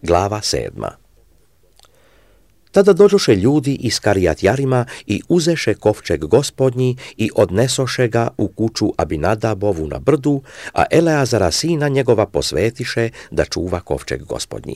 Glava 7. Tada dođoše ljudi iz Karijat Jarima i uzeše kovčeg gospodnji i odnesoše ga u kuću Abinadabovu na brdu, a Eleazara sina njegova posvetiše da čuva kovčeg gospodnji.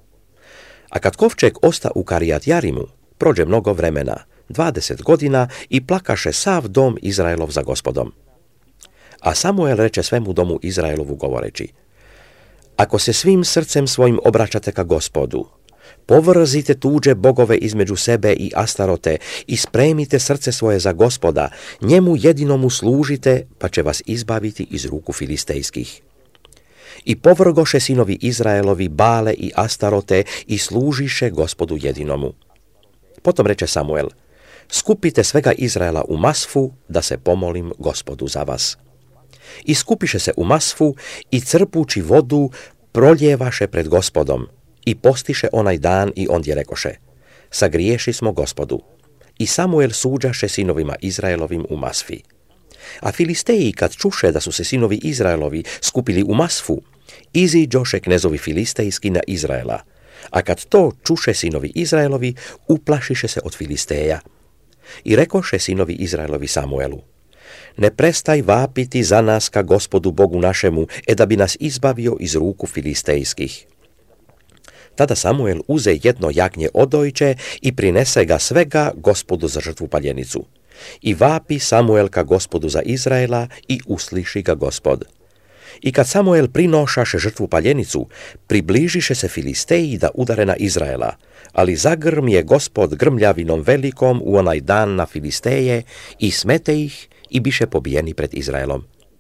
A kad kovčeg osta u Karijat Jarimu, prođe mnogo vremena, 20 godina, i plakaše sav dom Izraelov za Gospodom. A Samuel reče svemu domu Izraelovu govoreći: ako se svim srcem svojim obraćate ka Gospodu, povrzite tuđe bogove između sebe i Astarote i spremite srce svoje za Gospoda, njemu jedinomu služite, pa će vas izbaviti iz ruku filistejskih. I povrgoše sinovi Izraelovi Bale i Astarote i služiše Gospodu jedinomu. Potom reče Samuel: skupite svega Izraela u Masfu, da se pomolim Gospodu za vas. I skupiše se u Masfu i crpući vodu proljevaše pred Gospodom i postiše onaj dan i ondje rekoše: sagriješi smo Gospodu. I Samuel suđaše sinovima Izraelovim u Masfi. A Filisteji kad čuše da su se sinovi Izraelovi skupili u Masfu, iziđoše knezovi filistejski na Izraela, a kad to čuše sinovi Izraelovi, uplašiše se od Filisteja. I rekoše sinovi Izraelovi Samuelu: ne prestaj vapiti za nas ka Gospodu Bogu našemu, da bi nas izbavio iz ruku filistejskih. Tada Samuel uze jedno jagnje odojče i prinese ga svega Gospodu za žrtvu paljenicu. I vapi Samuel ka Gospodu za Izraela i usliši ga Gospod. I kad Samuel prinošaše žrtvu paljenicu, približiše se Filisteji da udare na Izraela, ali zagrm je Gospod grmljavinom velikom u onaj dan na Filisteje i smete ih i biše pobijeni pred Izraelom.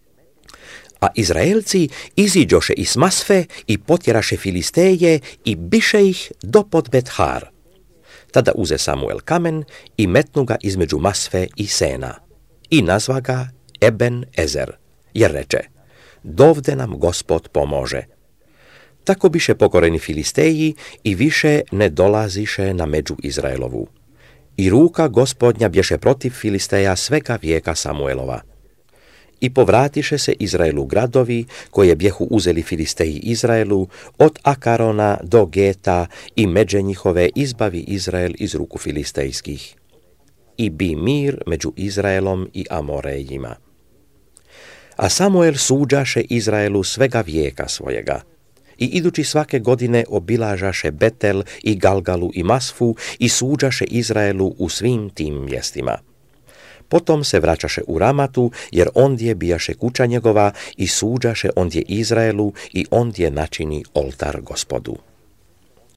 A Izraelci iziđoše iz Masfe i potjeraše Filisteje i biše ih do pod Bet-har. Tada uze Samuel kamen i metnu ga između Masfe i Sena i nazva ga Eben Ezer, jer reče: dovde nam Gospod pomože. Tako biše pokoreni Filisteji i više ne dolaziše na među Izraelovu. I ruka Gospodnja bješe protiv Filisteja svega vijeka Samuelova. I povratiše se Izraelu gradovi koje bjehu uzeli Filisteji Izraelu, od Akarona do Geta, i međe njihove izbavi Izrael iz ruku filistejskih. I bi mir među Izraelom i Amorejima. A Samuel suđaše Izraelu svega vijeka svojega. I idući svake godine obilažaše Betel i Galgalu i Masfu i suđaše Izraelu u svim tim mjestima. Potom se vraćaše u Ramatu, jer ondje bijaše kuća njegova, i suđaše ondje Izraelu i ondje načini oltar Gospodu.